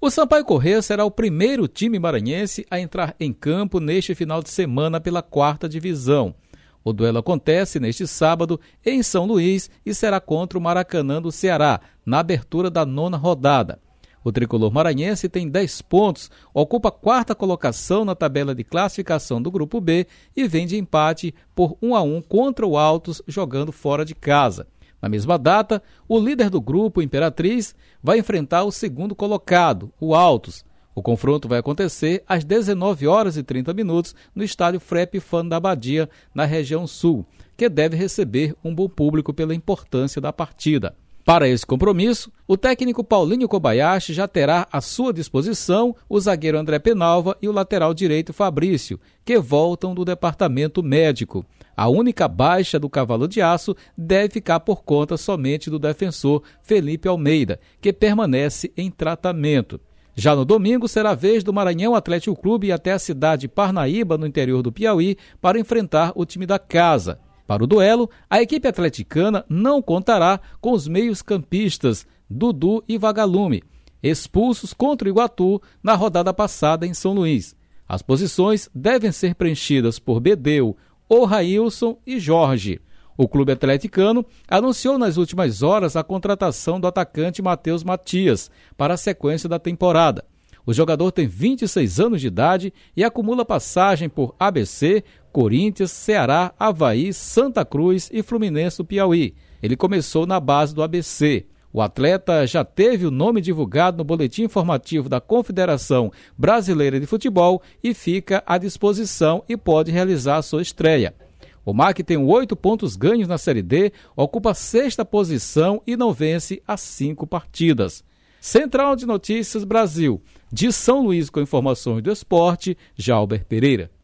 O Sampaio Corrêa será o primeiro time maranhense a entrar em campo neste final de semana pela 4ª divisão. O duelo acontece neste sábado em São Luís e será contra o Maracanã do Ceará, na abertura da 9ª rodada. O tricolor maranhense tem 10 pontos, ocupa a 4ª colocação na tabela de classificação do Grupo B e vem de empate por 1-1 contra o Altos, jogando fora de casa. Na mesma data, o líder do grupo, Imperatriz, vai enfrentar o segundo colocado, o Altos. O confronto vai acontecer às 19h30 no estádio Frep Fan da Abadia, na região sul, que deve receber um bom público pela importância da partida. Para esse compromisso, o técnico Paulinho Kobayashi já terá à sua disposição o zagueiro André Penalva e o lateral direito Fabrício, que voltam do departamento médico. A única baixa do Cavalo de Aço deve ficar por conta somente do defensor Felipe Almeida, que permanece em tratamento. Já no domingo será a vez do Maranhão Atlético Clube ir até a cidade de Parnaíba, no interior do Piauí, para enfrentar o time da casa. Para o duelo, a equipe atleticana não contará com os meios-campistas Dudu e Vagalume, expulsos contra o Iguatu na rodada passada em São Luís. As posições devem ser preenchidas por Bedeu, O'Railson e Jorge. O clube atleticano anunciou nas últimas horas a contratação do atacante Matheus Matias para a sequência da temporada. O jogador tem 26 anos de idade e acumula passagem por ABC, Corinthians, Ceará, Avaí, Santa Cruz e Fluminense do Piauí. Ele começou na base do ABC. O atleta já teve o nome divulgado no boletim informativo da Confederação Brasileira de Futebol e fica à disposição e pode realizar a sua estreia. O MAC tem 8 pontos ganhos na Série D, ocupa a 6ª posição e não vence há 5 partidas. Central de Notícias Brasil, de São Luís com informações do esporte, Jalber Pereira.